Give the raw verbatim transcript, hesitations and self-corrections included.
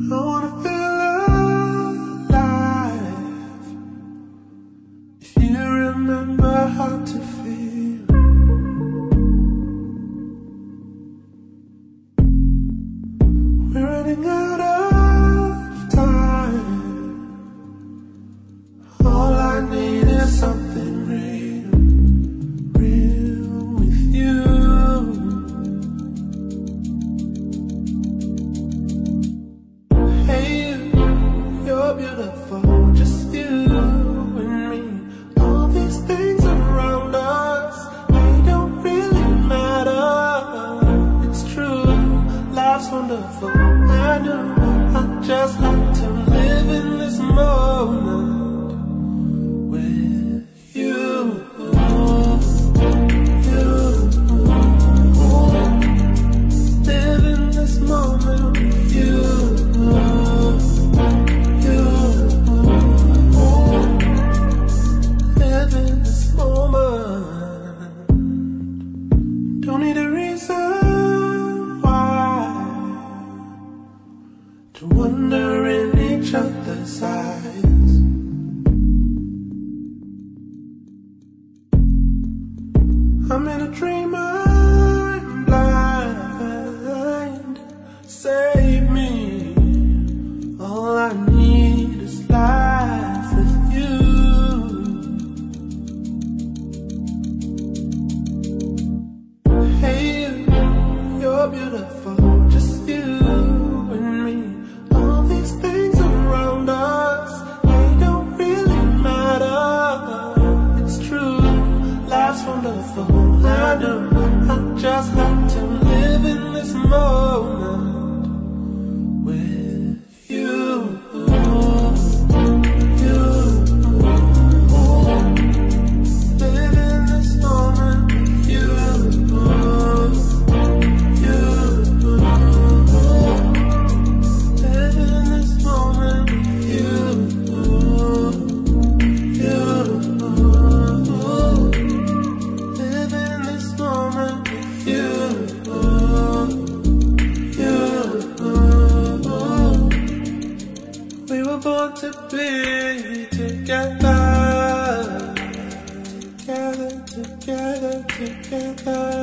I wanna feel alive. If you remember how to feel, we're running out of time. All I need is something real, real with you. You're beautiful, just you and me. All these things around us, they don't really matter. It's true, life's wonderful. I know, I just have to live in this moment with you. You. Live in this moment with you. Don't need a reason why to wonder in each other's eyes. I'm in a dream, I'm blind. Save me. All I need is life with you. You're beautiful, just you and me. All these things around us, they don't really matter. It's true, life's wonderful. I know, I just have to live in this moment with you. You. Live in this moment with you. We were born to be together, together, together, together.